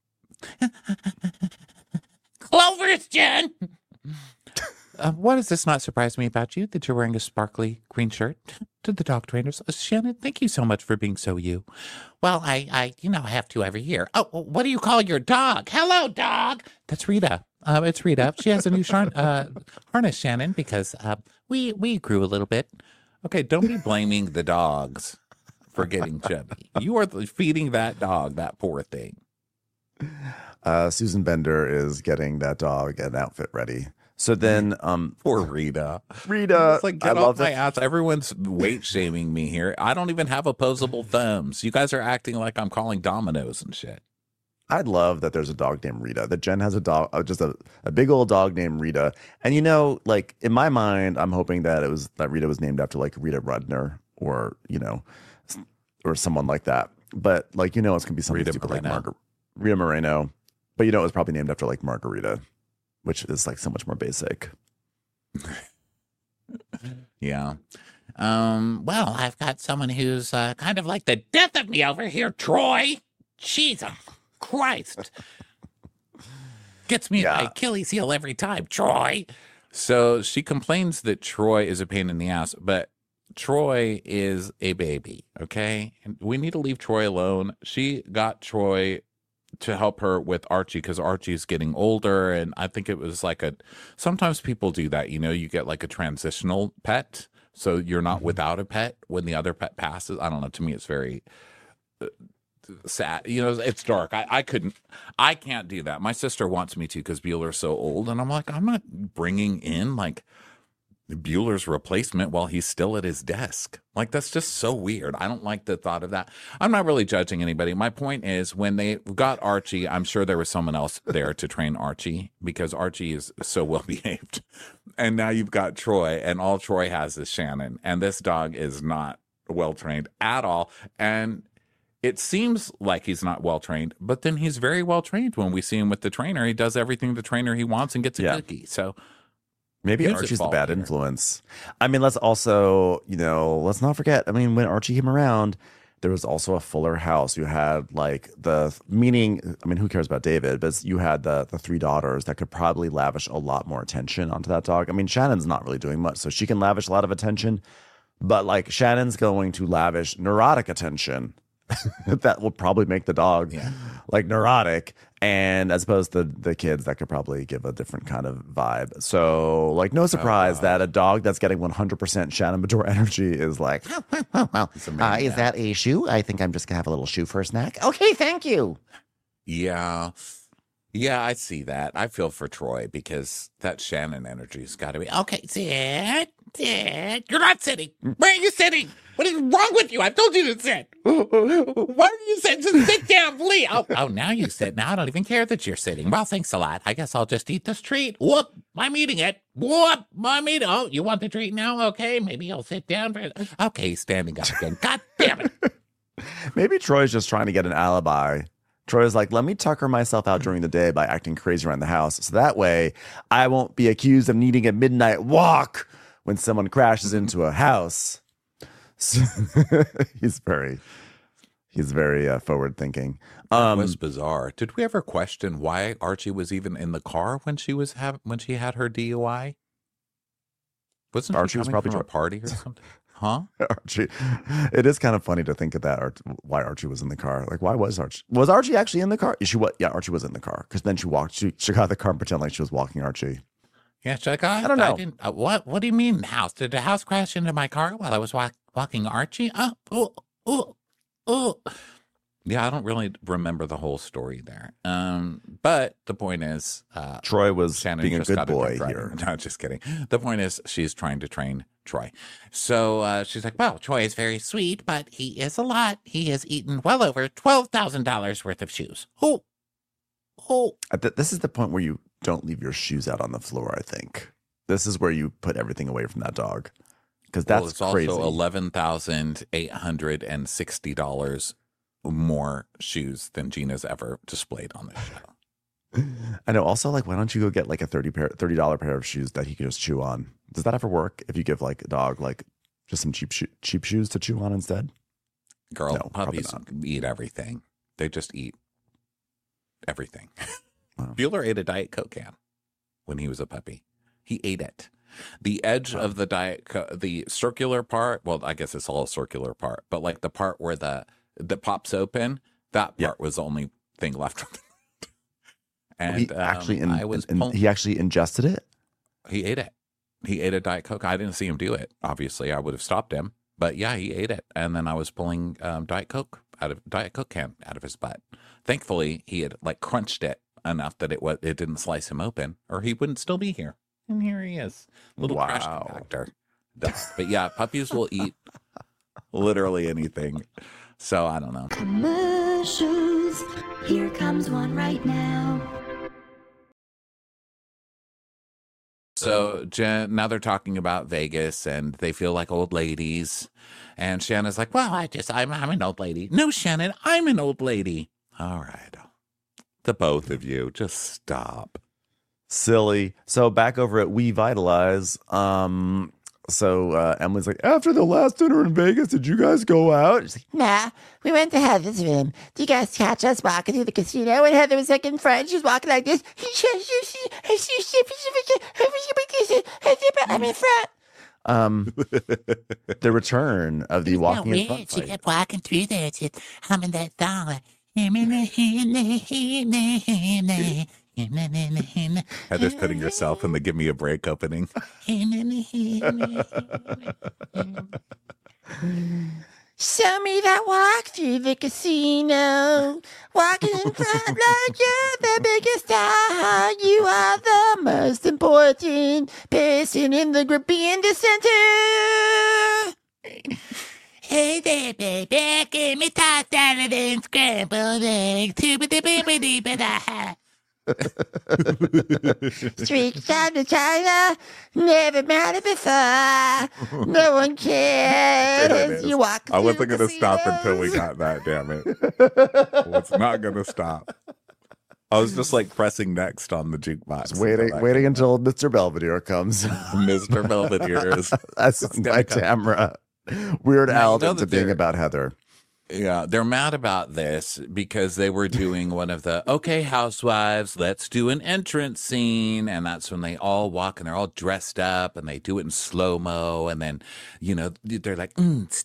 Clovers, Jen. Why does this not surprise me about you that you're wearing a sparkly green shirt? To the dog trainers, Shannon, thank you so much for being so you. Well, I have to every year. Oh, what do you call your dog? Hello, dog. That's Rita. It's Rita. She has a new harness, Shannon, because we grew a little bit. Okay, don't be blaming the dogs for getting chubby. You are feeding that dog, that poor thing. Susan Bender is getting that dog an outfit ready. So then, poor Rita. It's like, get off my ass. Everyone's weight shaming me here. I don't even have opposable thumbs. You guys are acting like I'm calling dominoes and shit. I'd love that there's a dog named Rita, that Jen has a dog, just a big old dog named Rita. And, like in my mind, I'm hoping that Rita was named after like Rita Rudner or, or someone like that. But like, it's going to be something stupid like Rita Moreno. But it was probably named after like Margarita, which is like so much more basic. Yeah. Well, I've got someone who's kind of like the death of me over here, Troy. Jesus Christ. Gets me my Achilles heel every time, Troy. So she complains that Troy is a pain in the ass, but Troy is a baby, okay? And we need to leave Troy alone. She got Troy to help her with Archie because Archie's getting older, and I think it was like sometimes people do that, you get like a transitional pet, so you're not without a pet when the other pet passes. I don't know, to me it's very sad. It's dark. I can't do that. My sister wants me to because Bueller's so old, and I'm like, I'm not bringing in like Bueller's replacement while he's still at his desk. Like, that's just so weird. I don't like the thought of that. I'm not really judging anybody. My point is, when they got Archie, I'm sure there was someone else there to train Archie because Archie is so well behaved. And now you've got Troy, and all Troy has is Shannon, and this dog is not well trained at all. And it seems like he's not well trained, but then he's very well trained when we see him with the trainer. He does everything the trainer he wants and gets a cookie. So maybe Archie's the bad influence. I mean, let's also, let's not forget. I mean, when Archie came around, there was also a fuller house. You had like who cares about David? But you had the three daughters that could probably lavish a lot more attention onto that dog. I mean, Shannon's not really doing much, so she can lavish a lot of attention. But like Shannon's going to lavish neurotic attention. That will probably make the dog like neurotic, and as opposed to the kids that could probably give a different kind of vibe. So like, no surprise that a dog that's getting 100% Shannon Beador energy is like, is that a shoe? I think I'm just gonna have a little shoe for a snack. Okay, thank you. Yeah, I see that. I feel for Troy because that Shannon energy's got to be okay. Sit. You're not sitting. Where are you sitting? What is wrong with you? I told you to sit. Why are you sitting? Just sit down, please. Oh, now you sit. Now I don't even care that you're sitting. Well, thanks a lot. I guess I'll just eat this treat. Whoop, I'm eating it. Whoop, I'm eating. Oh, you want the treat now? Okay, maybe I'll sit down. Okay, he's standing up again. God damn it. Maybe Troy's just trying to get an alibi. Troy's like, let me tucker myself out during the day by acting crazy around the house, so that way I won't be accused of needing a midnight walk when someone crashes into a house. So he's very forward thinking. It was bizarre. Did we ever question why Archie was even in the car when she had her DUI? Wasn't Archie was probably from a party or something? Huh? Archie. It is kind of funny to think of that. Why Archie was in the car? Like, why was Archie? Was Archie actually in the car? Yeah, Archie was in the car because then she walked. She got the car and pretended like she was walking Archie. Yeah, I don't know. What do you mean house? Did the house crash into my car while I was walking Archie? Oh. Yeah, I don't really remember the whole story there. But the point is, Troy was Shannon being a just good got boy a here. No, just kidding. The point is, she's trying to train Troy. So she's like, well, Troy is very sweet, but he is a lot. He has eaten well over $12,000 worth of shoes. Oh. This is the point where you don't leave your shoes out on the floor, I think. This is where you put everything away from that dog. Because that's it's crazy. Also $11,860 more shoes than Gina's ever displayed on this show. I know. Also, like, why don't you go get like a $30 pair of shoes that he can just chew on? Does that ever work? If you give like a dog like just some cheap shoes to chew on instead? Girl, no, puppies eat everything. They just eat everything. Wow. Bueller ate a Diet Coke can when he was a puppy. He ate it. The edge of the Diet Coke, the circular part. Well, I guess it's all a circular part, but like the part where the pops open, that part was the only thing left. And he actually he actually ingested it. He ate it. He ate a Diet Coke. I didn't see him do it. Obviously, I would have stopped him. But yeah, he ate it. And then I was pulling Diet Coke can out of his butt. Thankfully, he had like crunched it enough that it didn't slice him open, or he wouldn't still be here. And here he is, little trash compactor. But yeah, puppies will eat literally anything. So I don't know. Commercials. Here comes one right now. So now they're talking about Vegas and they feel like old ladies. And Shannon's like, well, I'm an old lady. No, Shannon, I'm an old lady. All right. The both of you, just stop. Silly. So back over at We Vitalize, Emily's like, after the last dinner in Vegas, did you guys go out? She's like, nah, we went to Heather's room. Do you guys catch us walking through the casino? And Heather was like in front. She was walking like this. I'm in front. The return of the walking in front She fight. kept walking through there, just humming that song. Like, Heather's putting herself in the Give Me a Break opening. Show me that walk through the casino. Walking in front like you're the biggest star. You are the most important person in the group. Be in the center. Hey there, baby. Give me tossed salad and scrambled eggs. Streets down to China, never mattered before. No one cares. You walk. I wasn't going to stop until we got that, damn it. I was not going to stop. I was just like pressing next on the jukebox. Waiting until Mr. Belvedere comes. Mr. Belvedere is that's by Tamra. Weird Al to being about Heather. Yeah, they're mad about this because they were doing one of the, okay, housewives, let's do an entrance scene. And that's when they all walk and they're all dressed up and they do it in slow-mo. And then, they're like, And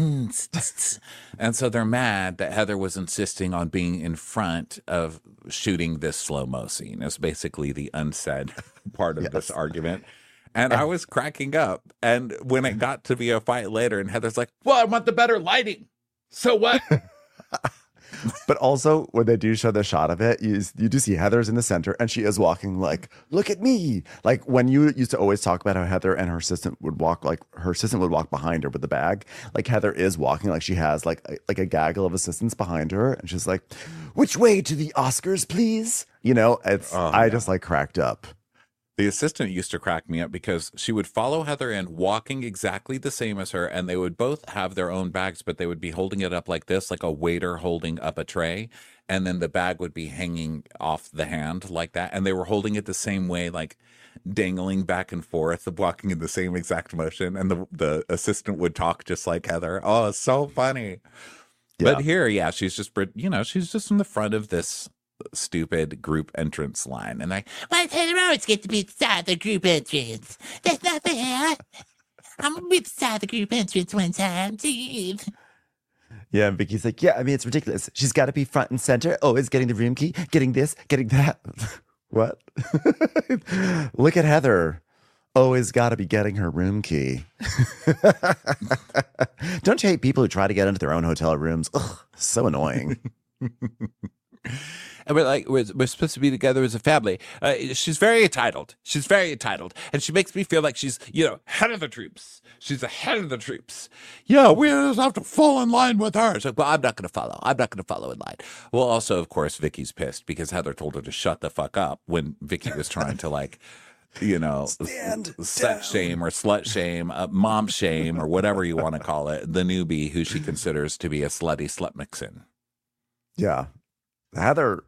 so they're mad that Heather was insisting on being in front of shooting this slow-mo scene. It's basically the unsaid part of this argument. And I was cracking up. And when it got to be a fight later and Heather's like, well, I want the better lighting. So what? But also, when they do show the shot of it, you do see Heather's in the center, and she is walking like, look at me. Like when you used to always talk about how Heather and her assistant would walk, like her assistant would walk behind her with the bag. Like Heather is walking like she has like a gaggle of assistants behind her, and she's like, which way to the Oscars, please? I just like cracked up. The assistant used to crack me up because she would follow Heather in walking exactly the same as her, and they would both have their own bags, but they would be holding it up like this, like a waiter holding up a tray, and then the bag would be hanging off the hand like that, and they were holding it the same way, like dangling back and forth, walking in the same exact motion, and the assistant would talk just like Heather. Oh, it's so funny. Yeah. But here, she's just in the front of this stupid group entrance line, and why does Heather always get to be inside the group entrance? That's not fair. I'm gonna be inside the group entrance one time. Jeez. Yeah, and Vicky's like, yeah, I mean, it's ridiculous. She's got to be front and center, always getting the room key, getting this, getting that. What? Look at Heather. Always got to be getting her room key. Don't you hate people who try to get into their own hotel rooms? Ugh, so annoying. and we're supposed to be together as a family. She's very entitled. She's very entitled, and she makes me feel like she's, head of the troops. She's the head of the troops. Yeah, we just have to fall in line with her. It's like, well, I'm not going to follow. I'm not going to follow in line. Well, also, of course, Vicky's pissed because Heather told her to shut the fuck up when Vicky was trying to sex shame or slut shame, mom shame, or whatever you want to call it, the newbie who she considers to be a slutty slut mixin. Yeah. Heather,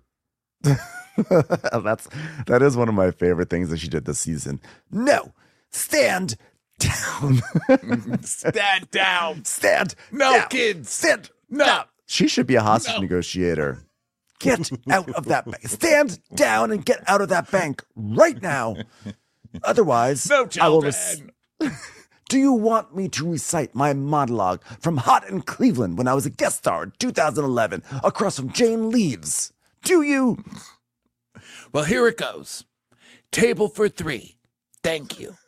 that is one of my favorite things that she did this season. No, stand down. Stand down. Stand no down. Kids. Stand no. down. She should be a hostage negotiator. Get out of that bank. Stand down and get out of that bank right now. Otherwise, no I will. children. Do you want me to recite my monologue from Hot in Cleveland when I was a guest star in 2011 across from Jane Leeves? Do you? Well, here it goes. Table for 3. Thank you.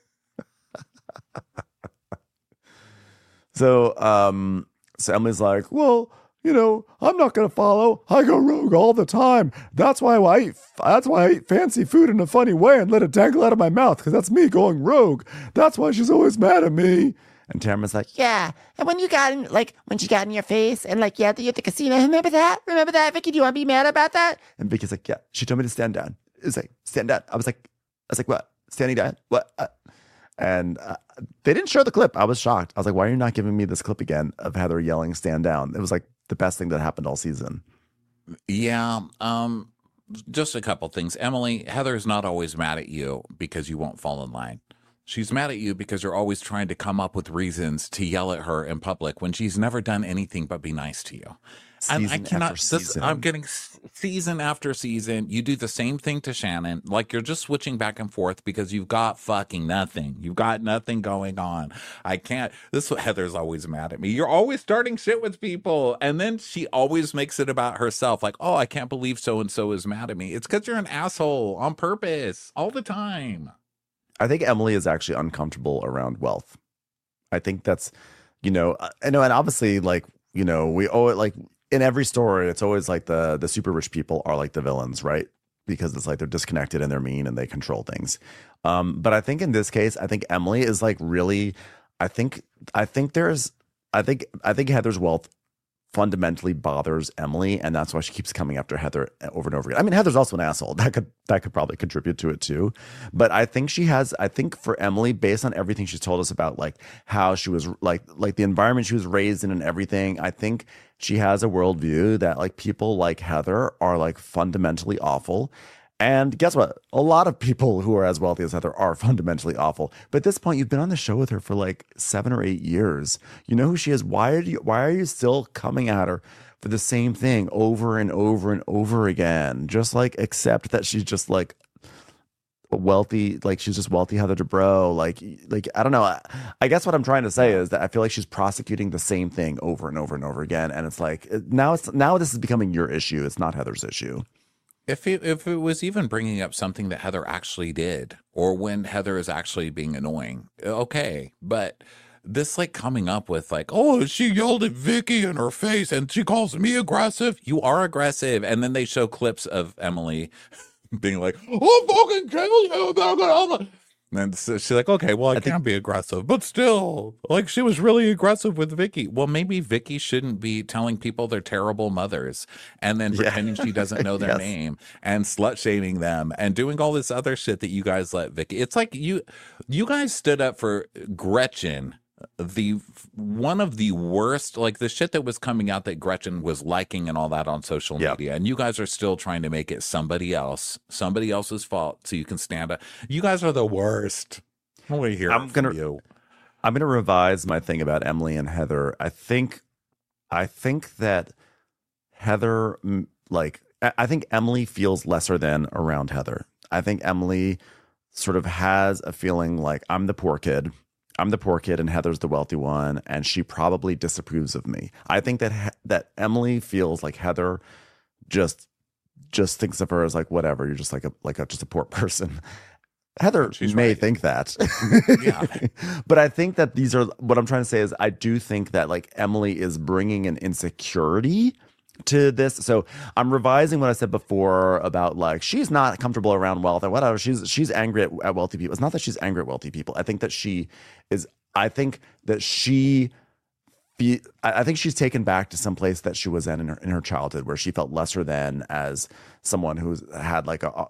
So Emily's like, well, I'm not going to follow. I go rogue all the time. That's why I eat fancy food in a funny way and let it dangle out of my mouth, because that's me going rogue. That's why she's always mad at me. And Tamara's like, yeah. And when you got in, when she got in your face and you at the casino, remember that? Remember that, Vicky? Do you want to be mad about that? And Vicky's like, yeah. She told me to stand down. It was like, stand down. I was like, what? Standing down? What? And they didn't show the clip. I was shocked. I was like, why are you not giving me this clip again of Heather yelling, stand down? It was like the best thing that happened all season. Yeah. Just a couple things. Emily, Heather is not always mad at you because you won't fall in line. She's mad at you because you're always trying to come up with reasons to yell at her in public when she's never done anything but be nice to you. And I cannot. I'm getting season after season. You do the same thing to Shannon. Like you're just switching back and forth because you've got fucking nothing. You've got nothing going on. I can't. This is what Heather's always mad at me. You're always starting shit with people, and then she always makes it about herself. Like, oh, I can't believe so and so is mad at me. It's because you're an asshole on purpose all the time. I think Emily is actually uncomfortable around wealth. I think that's, I know, and obviously, we owe it in every story, it's always like the super rich people are like the villains, right? Because it's like they're disconnected and they're mean and they control things. But I think in this case, I think Emily is really, I think Heather's wealth fundamentally bothers Emily, and that's why she keeps coming after Heather over and over again. I mean, Heather's also an asshole. That could probably contribute to it too. But I think for Emily, based on everything she's told us about how she was like the environment she was raised in and everything, I think she has a worldview that people like Heather are fundamentally awful. And guess what? A lot of people who are as wealthy as Heather are fundamentally awful. But at this point, you've been on the show with her for 7 or 8 years. You know who she is. Why are you still coming at her for the same thing over and over and over again? Just accept that she's just wealthy, she's just wealthy Heather Dubrow. I don't know. I guess what I'm trying to say is that I feel like she's prosecuting the same thing over and over and over again. And it's now this is becoming your issue. It's not Heather's issue. If it was even bringing up something that Heather actually did, or when Heather is actually being annoying, okay. But this coming up with oh, she yelled at Vicky in her face and she calls me aggressive. You are aggressive. And then they show clips of Emily being like, I'll fucking kill you. And so she's like, okay, well, I can't be aggressive, but still, she was really aggressive with Vicky. Well, maybe Vicky shouldn't be telling people they're terrible mothers and then pretending she doesn't know their name and slut shaming them and doing all this other shit that you guys let Vicky. It's like you guys stood up for Gretchen, one of the worst, the shit that was coming out that Gretchen was liking and all that on social media, and you guys are still trying to make it somebody else's fault so you can stand up. You guys are the worst. I want to hear from you. I'm gonna revise my thing about Emily and Heather. I think that Heather, I think Emily feels lesser than around Heather. I think Emily sort of has a feeling I'm the poor kid and Heather's the wealthy one, and she probably disapproves of me. I think that Emily feels like Heather just thinks of her as whatever. You're just just a poor person. Heather may think that. Yeah. But I think that what I'm trying to say is I do think that Emily is bringing an insecurity to this. So I'm revising what I said before about like she's not comfortable around wealth or whatever. She's angry at wealthy people. It's not that she's angry at wealthy people. I think that she is. I think that I think she's taken back to some place that she was in her childhood, where she felt lesser than as someone who had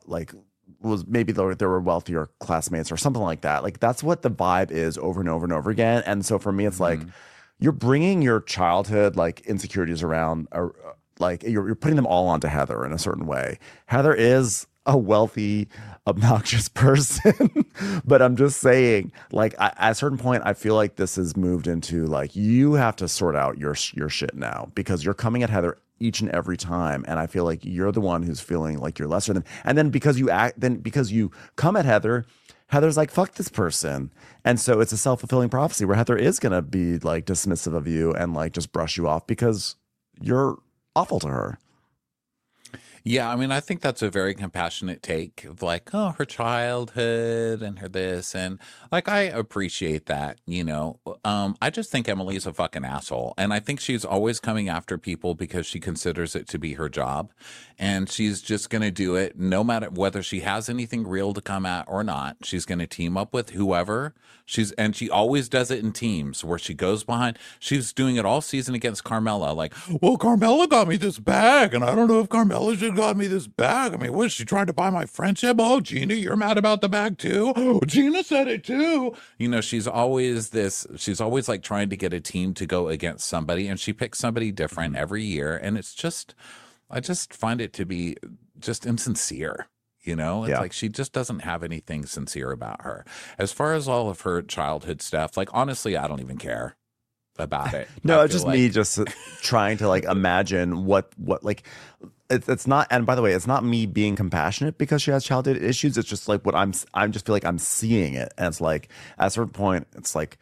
was maybe there were wealthier classmates or something like that. Like that's what the vibe is over and over and over again. And so for me, it's like you're bringing your childhood like insecurities around, like you're putting them all onto Heather in a certain way. Heather is a wealthy, obnoxious person, but I'm just saying, like at a certain point, I feel like this has moved into like you have to sort out your shit now, because you're coming at Heather each and every time, and I feel like you're the one who's feeling like you're lesser than. And then because you come at Heather, Heather's like, fuck this person. And so it's a self-fulfilling prophecy where Heather is going to be like dismissive of you and like just brush you off because you're awful to her. Yeah, I mean, I think that's a very compassionate take of like, oh, her childhood and her this. And like, I appreciate that, you know. I just think Emily's a fucking asshole. And I think she's always coming after people because she considers it to be her job. And she's just going to do it no matter whether she has anything real to come at or not. She's going to team up with whoever. And she always does it in teams where she goes behind. She's doing it all season against Carmella. Like, well, Carmella got me this bag, and I don't know if Carmella should got me this bag. I mean, what is she trying to buy my friendship? Oh, Gina, you're mad about the bag too? Oh, Gina said it too. You know, she's always like trying to get a team to go against somebody, and she picks somebody different every year. And it's just, I just find it to be just insincere. You know, it's like she just doesn't have anything sincere about her. As far as all of her childhood stuff, like, honestly, I don't even care about it. No, it's just like me just trying to like imagine what like it's not. And by the way, it's not me being compassionate because she has childhood issues. It's just like what I'm just feel like I'm seeing it. And it's like at a certain point, it's like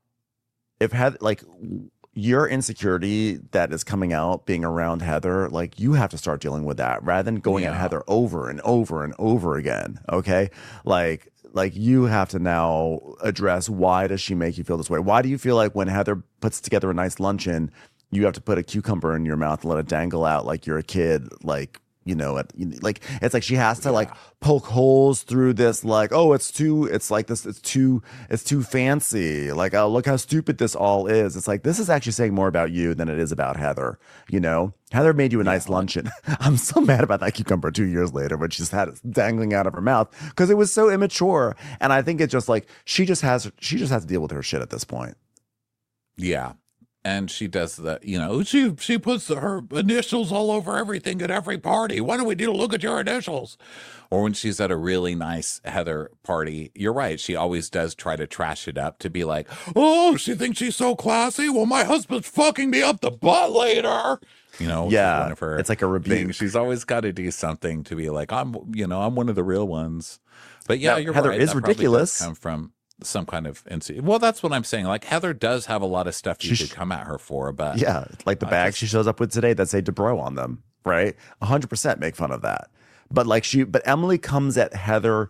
if like your insecurity that is coming out being around Heather, like you have to start dealing with that rather than going at Heather over and over and over again. Okay. Like you have to now address, why does she make you feel this way? Why do you feel like when Heather puts together a nice luncheon, you have to put a cucumber in your mouth and let it dangle out like you're a kid, like, you know, like it's like she has to like poke holes through this, like, oh, it's too fancy. Like, oh, look how stupid this all is. It's like, this is actually saying more about you than it is about Heather. You know, Heather made you a nice luncheon. I'm so mad about that cucumber 2 years later when she's had it dangling out of her mouth because it was so immature. And I think it's just like she just has to deal with her shit at this point. Yeah. And she does that, you know, she puts her initials all over everything at every party. Why don't we do look at your initials? Or when she's at a really nice Heather party, you're right. She always does try to trash it up to be like, oh, she thinks she's so classy. Well, my husband's fucking me up the butt later. You know, yeah, one of her it's like a rebuke. Things. She's always got to do something to be like, I'm one of the real ones. But yeah, you're Heather right. is that ridiculous. Come from some kind of well, that's what I'm saying. Like Heather does have a lot of stuff you could come at her for, but yeah, like the bags she shows up with today that say DeBro on them, right? 100% make fun of that. But Emily comes at Heather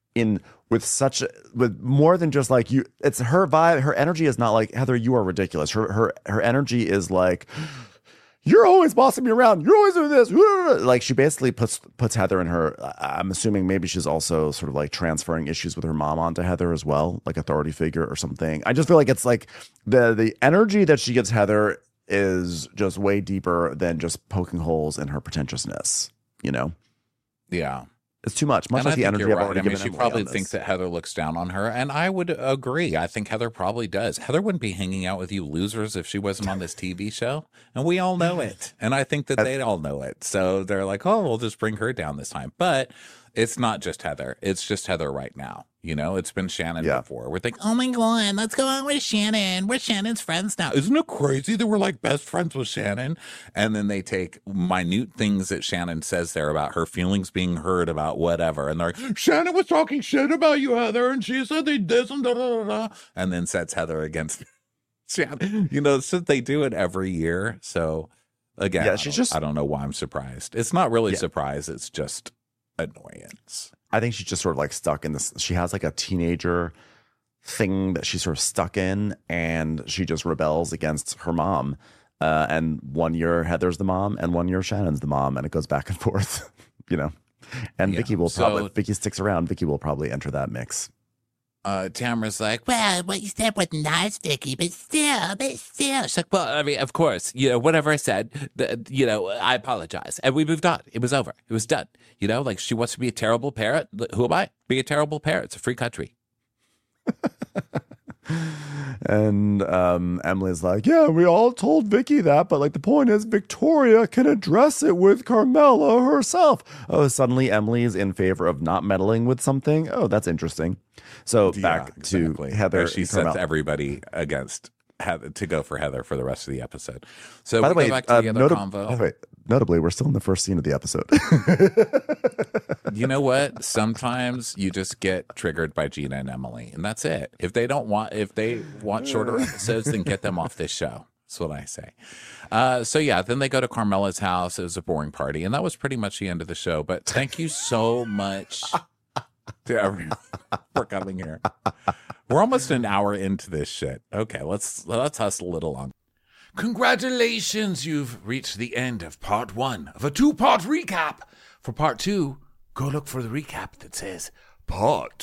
with more than just like you. It's her vibe. Her energy is not like, Heather, you are ridiculous. Her energy is like, you're always bossing me around. You're always doing this. Like she basically puts Heather in her. I'm assuming maybe she's also sort of like transferring issues with her mom onto Heather as well, like authority figure or something. I just feel like it's like the energy that she gives Heather is just way deeper than just poking holes in her pretentiousness. You know? Yeah. It's too much. Much like the energy I've already given. She probably thinks that Heather looks down on her, and I would agree. I think Heather probably does. Heather wouldn't be hanging out with you losers if she wasn't on this TV show, and we all know it. And I think that they all know it. So they're like, oh, we'll just bring her down this time. But it's not just Heather. It's just Heather right now. You know, it's been Shannon before. We're thinking, oh my God, let's go on with Shannon. We're Shannon's friends now. Isn't it crazy that we're like best friends with Shannon? And then they take minute things that Shannon says there about her feelings being hurt about whatever. And they're like, Shannon was talking shit about you, Heather. And she said they did some and then sets Heather against Shannon. You know, so they do it every year. So again, I don't know why I'm surprised. It's not really surprise. It's just annoyance. I think she's just sort of like stuck in this. She has like a teenager thing that she's sort of stuck in, and she just rebels against her mom. And 1 year Heather's the mom, and 1 year Shannon's the mom, and it goes back and forth, And Vicky will probably, if Vicky sticks around, Vicky will probably enter that mix. Tamara's like, Well, what you said was nice, Vicky, but still. she's like, well, I mean, of course, whatever I said, I apologize. And we moved on. It was over. It was done. Like she wants to be a terrible parent. Who am I? Be a terrible parent. It's a free country. And Emily's like, yeah, we all told Vicky that, but the point is Victoria can address it with Carmela herself. Oh, suddenly Emily's in favor of not meddling with something. Oh, that's interesting. So back to Heather. She sets everybody against Heather to go for Heather for the rest of the episode. So by the way, back to the other convo. Notably, we're still in the first scene of the episode. You know what? Sometimes you just get triggered by Gina and Emily, and that's it. If they want shorter episodes, then get them off this show. That's what I say. Then they go to Carmela's house. It was a boring party, and that was pretty much the end of the show. But thank you so much to everyone for coming here. We're almost an hour into this shit. Okay, let's hustle a little longer. Congratulations, you've reached the end of part 1 of a 2-part recap. For part 2, go look for the recap that says part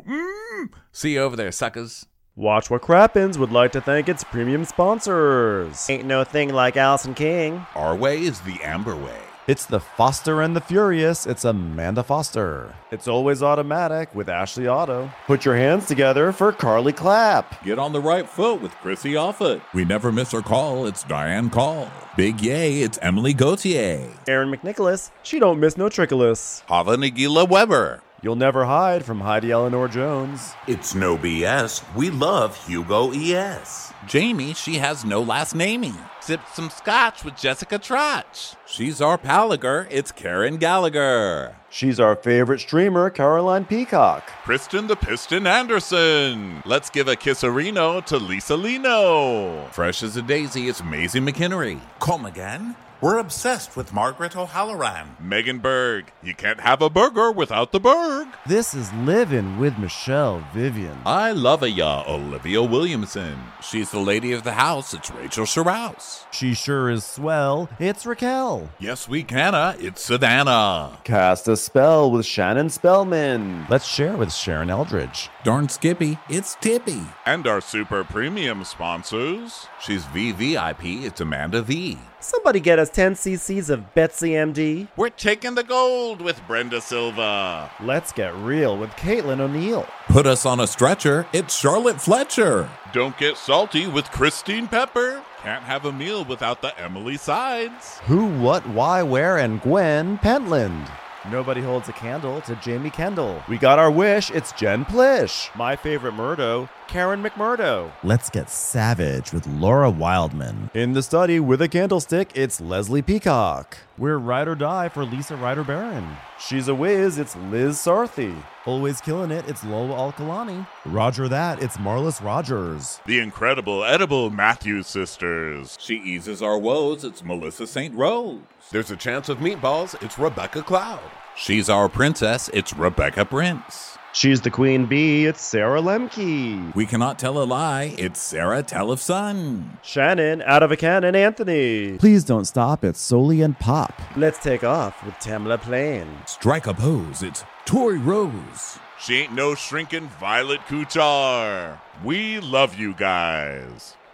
2. See you over there, suckers. Watch What Crappens would like to thank its premium sponsors. Ain't no thing like Allison King. Our way is the Amber way. It's the Foster and the Furious. It's Amanda Foster. It's Always Automatic with Ashley Otto. Put your hands together for Carly Clapp. Get on the right foot with Chrissy Offit. We never miss our call. It's Diane Call. Big yay, it's Emily Gauthier. Aaron McNicholas. She don't miss no trickolas. Hava Nagila Weber. You'll never hide from Heidi Eleanor Jones. It's no BS. We love Hugo E.S. Jamie, she has no last namey. Sipped some scotch with Jessica Trotch. She's our Palager. It's Karen Gallagher. She's our favorite streamer, Caroline Peacock. Kristen the Piston Anderson. Let's give a kisserino to Lisa Lino. Fresh as a daisy, it's Maisie McHenry. Come again? We're obsessed with Margaret O'Halloran. Megan Berg. You can't have a burger without the Berg. This is Livin' with Michelle Vivian. I love ya, Olivia Williamson. She's the lady of the house. It's Rachel Sherrouse. She sure is swell. It's Raquel. Yes, we canna. It's Savannah. Cast a spell with Shannon Spellman. Let's share with Sharon Eldridge. Darn Skippy, it's Tippy. And our super premium sponsors. She's VVIP. It's Amanda V. Somebody get us 10 cc's of Betsy MD. We're taking the gold with Brenda Silva. Let's get real with Caitlin O'Neill. Put us on a stretcher. It's Charlotte Fletcher. Don't get salty with Christine Pepper. Can't have a meal without the Emily Sides. Who, what, why, where, and Gwen Pentland. Nobody holds a candle to Jamie Kendall. We got our wish. It's Jen Plish. My favorite Murdo, Karen McMurdo. Let's get savage with Laura Wildman. In the study with a candlestick, it's Leslie Peacock. We're Ride or Die for Lisa Ryder Barron. She's a whiz. It's Liz Sarthy. Always killing it. It's Lola Alkalani. Roger that. It's Marlis Rogers. The incredible edible Matthews sisters. She eases our woes. It's Melissa St. Rose. There's a chance of meatballs. It's Rebecca Cloud. She's our princess. It's Rebecca Prince. She's the queen bee. It's Sarah Lemke. We cannot tell a lie. It's Sarah Telefson. Shannon, out of a cannon, Anthony. Please don't stop. It's Soli and Pop. Let's take off with Tamla Plain. Strike a pose. It's Tori Rose. She ain't no shrinking Violet Kuchar. We love you guys.